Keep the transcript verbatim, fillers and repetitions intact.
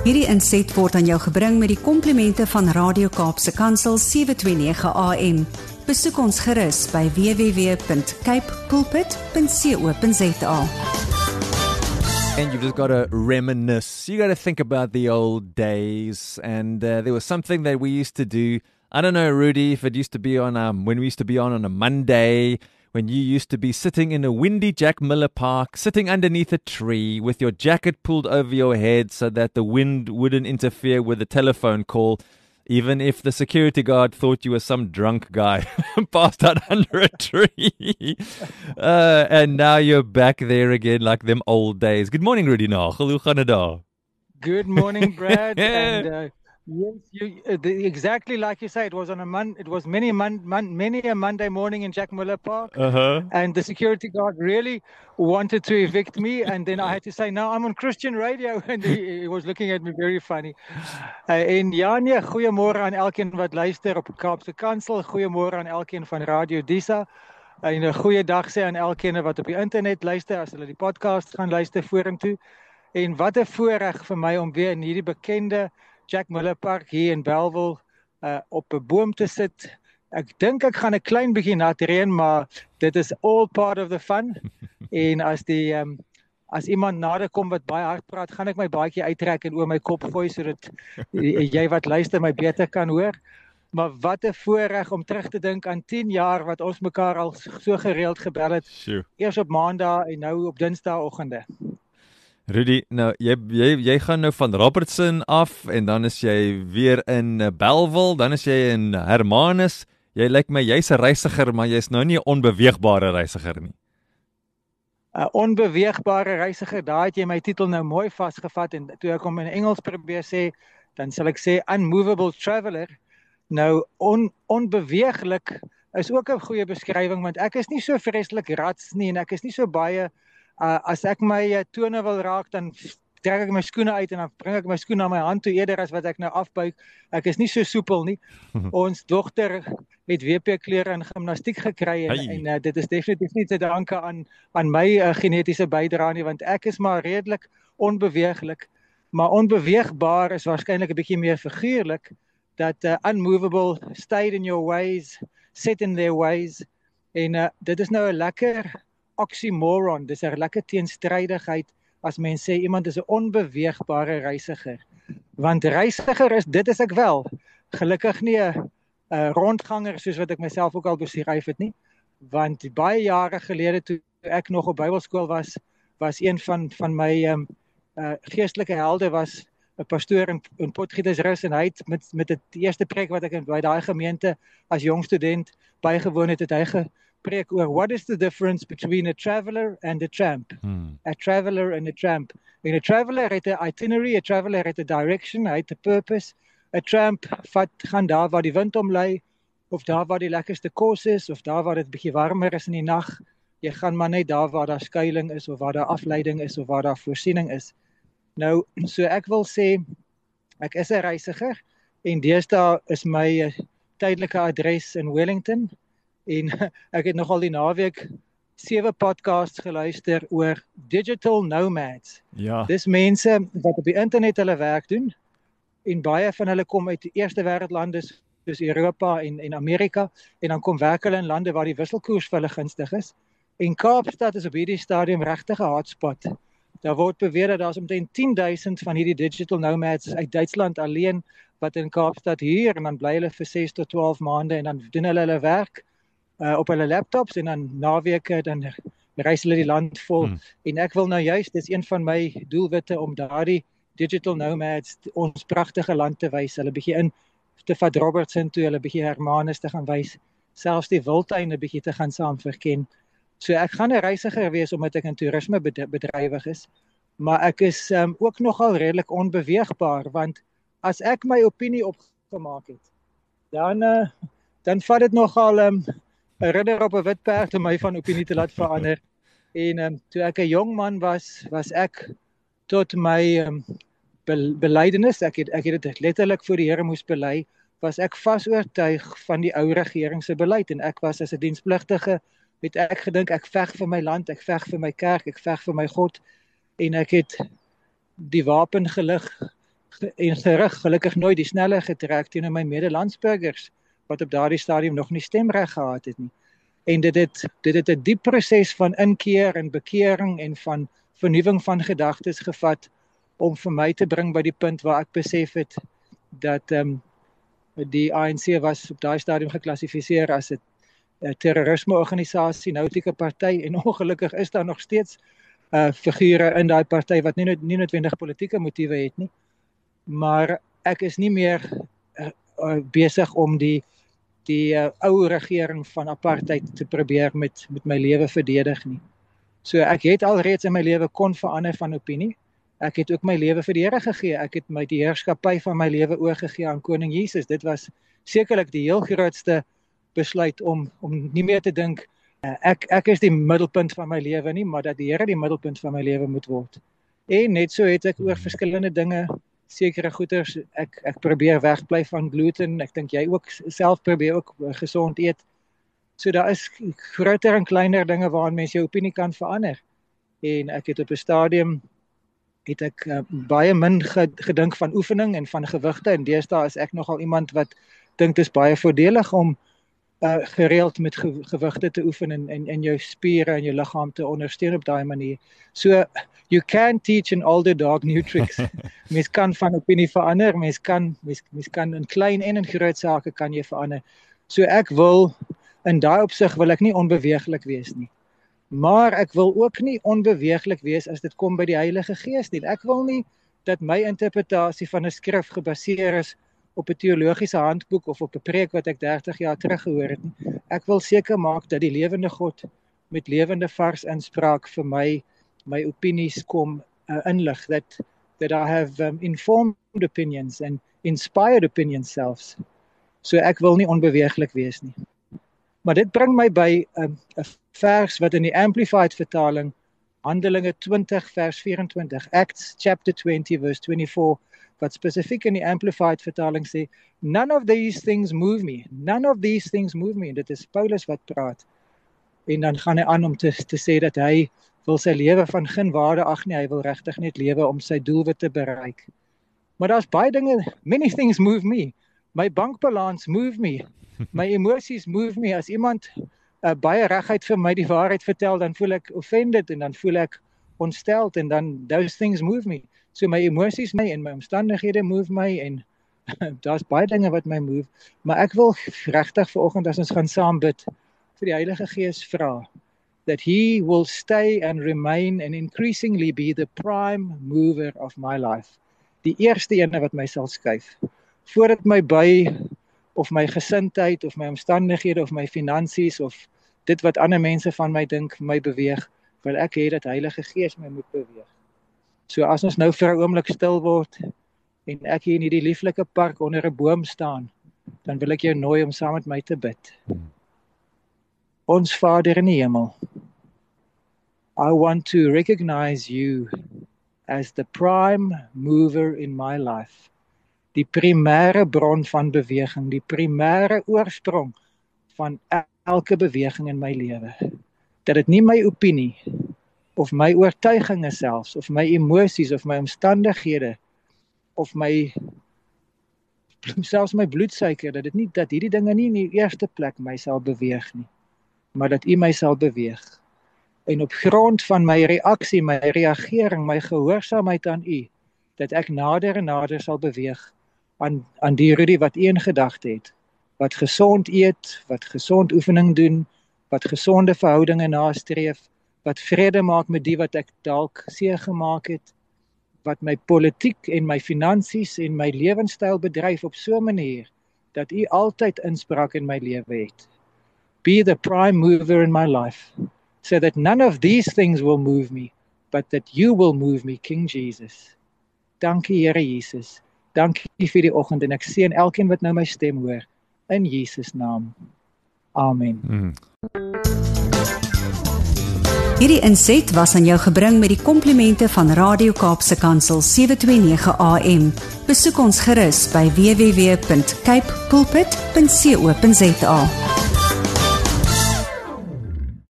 Hierdie inset word aan jou gebring met die komplimente van Radio Kaapse Kansel sewe twee nege A M. Besoek ons gerus by w w w punt cape pulpit punt co punt za. And you've just got to reminisce. You got to think about the old days. And uh, there was something that we used to do. I don't know, Rudy, if it used to be on um, when we used to be on on a Monday, when you used to be sitting in a windy Jack Miller Park, sitting underneath a tree with your jacket pulled over your head so that the wind wouldn't interfere with the telephone call, even if the security guard thought you were some drunk guy passed out under a tree. uh, and now you're back there again like them old days. Good morning, Rudy Nagel. Hoe gaan dit daar? Good morning, Brad. and uh, yes, you, uh, the, exactly like you say, it was on a mon- It was many mon- mon- many a Monday morning in Jack Miller Park, Uh-huh. and the security guard really wanted to evict me, and then I had to say, "No, I'm on Christian radio," and he, he was looking at me very funny. Uh, en ja, nee, goeiemôre aan elkeen wat luister op Kaapse Kansel. Goeiemôre aan elkeen van Radio Disa. En 'n goeie dag sê aan elkeen wat op die internet luister as hulle die podcast gaan luister vorentoe. En wat 'n voorreg vir my om weer in hierdie bekende Jack Miller Park hier in Bellville uh, op 'n boom te sit. Ek dink ek gaan 'n klein bietjie nat reën, maar dit is all part of the fun. En as die um, as iemand nader kom wat baie hard praat, gaan ek my baadjie uittrek en oor my kop gooi sodat jy wat luister my beter kan hoor. Maar wat 'n voorreg om terug te dink aan tien jaar wat ons mekaar al so gereeld gebel het. Sure. Eers op Maandag en nou op Dinsdagoggende. Rudy, nou jy jy jy gaan nou van Robertson af en dan is jy weer in uh, Bellville, dan is jy in Hermanus. Jy lyk my jy's 'n reisiger, maar jy's nou nie 'n onbeweegbare reisiger nie. 'n Onbeweegbare reisiger, daar het jy my titel nou mooi vasgevat en toe ek hom in Engels probeer sê, dan sal ek sê unmovable traveller. Nou on, onbeweeglik is ook 'n goeie beskrywing, want ek is nie so vreeslik rats nie en ek is nie so baie uh, as ek my uh, tone wil raak, dan trek ek my skoene uit en dan bring ek my skoene na my hand toe eerder as wat ek nou afbuig. Ek is nie so soepel nie. Ons dogter het W P klere in gimnastiek gekry en, Hey. en uh, dit is definitief nie te danke aan aan my uh, genetiese bydrae nie, want ek is maar redelik onbeweeglik. Maar onbeweegbaar is waarskynlik 'n bietjie meer figuurlik, dat uh, unmovable, stayed in your ways, set in their ways. En uh, dit is nou 'n lekker oxymoron, dis 'n lekker teenstrydigheid as mens sê iemand is 'n onbeweegbare reisiger. Want reisiger is, dit is ek wel. Gelukkig nie 'n uh, rondganger soos wat ek myself ook al beskryf het nie. Want baie jare gelede toe ek nog op Bybelskool was, was een van van my um, uh, geestelike helde was 'n pastoor in, in Potgietersrus en hy het met met die eerste preek wat ek in by daai gemeente as jong student bygewoon het, het hy gepreek oor what is the difference between a traveller and a tramp. Hmm. A traveller and a tramp. En 'n traveller het 'n itinerary, 'n traveller het 'n direction, hy het 'n purpose. 'n Tramp vat gaan daar waar die wind hom lei, of daar waar die lekkerste kos is, of daar waar dit bietjie warmer is in die nag. Jy gaan maar net daar waar daar skuilings is of waar daar afleiding is of waar daar voorsiening is. Nou, so ek wil sê, ek is 'n reisiger en deesdae is my uh, tydelike adres in Wellington en ek het nogal die naweek sewe podcasts geluister oor digital nomads. Ja. Dis mense wat op die internet hulle werk doen en baie van hulle kom uit die eerste wêreldlande soos Europa en, en Amerika en dan kom werk hulle in lande waar die wisselkoers vir hulle gunstig is. En Kaapstad is op hierdie stadium regtig 'n hotspot. Daar word beweer dat daar's omtrent tien duisend van hierdie digital nomads uit Duitsland alleen wat in Kaapstad huur en dan bly hulle vir ses tot twaalf maande en dan doen hulle hulle werk uh, op hulle laptops en dan naweke dan reis hulle die land vol. Hmm. En ek wil nou juist, dis een van my doelwitte om daardie digital nomads ons pragtige land te wys, hulle bietjie in te vat Robertson toe, hulle bietjie Hermanus te gaan wys, selfs die wildtuine bietjie te gaan saam verken. So ek gaan 'n reisiger wees omdat ek in toerisme bedrywig is, maar ek is um, ook nogal redelik onbeweegbaar, want as ek my opinie opgemaak het, dan uh, dan vat dit nogal 'n um, ridder op 'n wit perd om my van opinie te laat verander. En um, toe ek 'n jong man was, was ek tot my um, be belydenis, ek het ek het dit letterlik voor die Here moes bely, was ek vas oortuig van die ou regering se beleid en ek was as 'n dienspligtige het ek gedink ek veg vir my land, ek veg vir my kerk, ek veg vir my God en ek het die wapen gelig en gerig gelukkig nooit die snelle getrek teenoor my medelandsburgers wat op daardie stadium nog nie stemreg gehad het nie. En dit het dit het 'n diep proses van inkeer en bekering en van vernuwing van gedagtes gevat om vir my te bring by die punt waar ek besef het dat um, die A N C was op daai stadium geklassifiseer as 'n terrorisme-organisasie, nou 'n politieke party, en ongelukkig is daar nog steeds uh, figure in daai party wat nie, nie noodwendig politieke motiewe het nie, maar ek is nie meer uh, uh, besig om die die uh, ou regering van apartheid te probeer met met my lewe verdedig nie. So ek het alreeds in my lewe kon verander van opinie. Ek het ook my lewe vir die Here gegee. Ek het my die heerskappy van my lewe oorgegee aan Koning Jesus. Dit was sekerlik die heel grootste besluit om om nie meer te dink uh, ek ek is die middelpunt van my lewe nie, maar dat die Here die middelpunt van my lewe moet word. En net so het ek oor verskillende dinge, sekere goeders, ek ek probeer wegbly van gluten. Ek dink jy ook self probeer ook gesond eet. So daar is groter en kleiner dinge waaraan mens jou opinie kan verander. En ek het op 'n stadium het ek uh, baie min gedink van oefening en van gewigte, en deesdae is ek nogal iemand wat dink dit is baie voordelig om uh, gereeld met ge gewigte te oefen en, en, en jou spiere en jou liggaam te ondersteun op daai manier. So, you can teach an older dog new tricks. Mens kan van opinie verander, mens kan, mens, mens kan in klein en in groot sake kan jy verander. So ek wil, in daai opsig wil ek nie onbeweeglik wees nie. Maar ek wil ook nie onbeweeglik wees as dit kom by die Heilige Gees nie. Ek wil nie dat my interpretasie van 'n skrif gebaseer is op 'n teologiese handboek of op 'n preek wat ek dertig jaar terug gehoor het nie. Ek wil seker maak dat die lewende God met lewende vars inspraak vir my my opinies kom uh, inlig, that that I have um, informed opinions and inspired opinions selfs. So ek wil nie onbeweeglik wees nie. Maar dit bring my by 'n um, vers wat in die Amplified vertaling, Handelinge twintig vers vyf-en-twintig, Acts chapter twenty verse twenty-four, wat spesifiek in die Amplified vertaling sê, none of these things move me, none of these things move me, en dit is Paulus wat praat. En dan gaan hy aan om te, te sê dat hy wil sy lewe van geen waarde ag nie, hy wil regtig net lewe om sy doelwit te bereik. Maar daar's baie dinge, many things move me, my bankbalans move me, my emosies move me. As iemand uh, baie reguit vir my die waarheid vertel, dan voel ek offended en dan voel ek ontsteld en dan those things move me. So my emosies my en my omstandighede move my en daar's baie dinge wat my move, maar ek wil regtig vanoggend as ons gaan saam bid vir die Heilige Gees vra that he will stay and remain and increasingly be the prime mover of my life. Die eerste ene wat my sal skuif. Voordat my by of my gesindheid of my omstandighede of my finansies of dit wat ander mense van my dink, my beweeg, wil ek hê dat Heilige Gees my moet beweeg. So as ons nou vir 'n oomblik stil word en ek hier in hierdie lieflike park onder 'n boom staan, dan wil ek jou nooi om saam met my te bid. Ons Vader in die hemel, I want to recognize you as the prime mover in my life. Die primêre bron van beweging, die primêre oorsprong van elke beweging in my lewe. Dat dit nie my opinie of my oortuiginge selfs of my emosies of my omstandighede of my selfs my bloedsuiker, dat dit nie dat hierdie dinge nie in die eerste plek my sal beweeg nie, maar dat U my sal beweeg. En op grond van my reaksie, my reagering, my gehoorsaamheid aan U, dat ek nader en nader sal beweeg aan aan die Rudy wat U in gedagte het, wat gesond eet, wat gesond oefening doen, wat gesonde verhoudinge nastreef, wat vrede maak met die wat ek dalk seer gemaak het, wat my politiek en my finansies en my lewenstyl bedryf op so 'n manier dat U altyd inspraak in my lewe het. Be the prime mover in my life, so that none of these things will move me, but that You will move me, King Jesus. Dankie Here Jesus. Dankie vir die oggend en ek seën elkeen wat nou my stem hoor in Jesus naam. Amen. Mm. Hierdie inset was aan jou gebring met die komplimente van Radio Kaapse Kansel sewe twee nege A M. Besoek ons gerus by w w w punt cape pulpit punt co punt za.